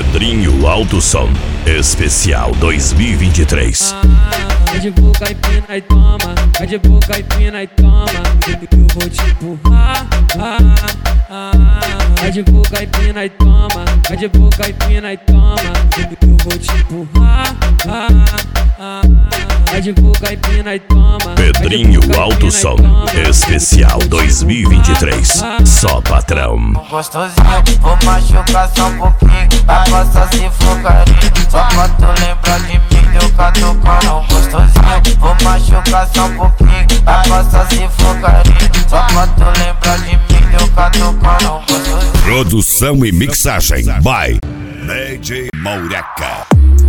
Pedrinho Alto Som Especial 2023. Vai de boca e pina e toma, vai de boca e pina e toma. Eu vou te empurrar. Vai de boca e pina e toma, vai de boca e pina e toma. Eu vou te empurrar. Vai de boca e pina e toma. Pedrinho Alto Som Especial 2023. Só patrão. Gostosinho, vou machucar só um pouquinho. A costa se for carinho. Só pra tu lembrar de mim, deu catucando. Gostosinho, vou machucar só um pouquinho. A costa se for carinho. Só pra tu lembrar de mim, deu catucando. Gostosinho. Produção e mixagem by DJ Maureca.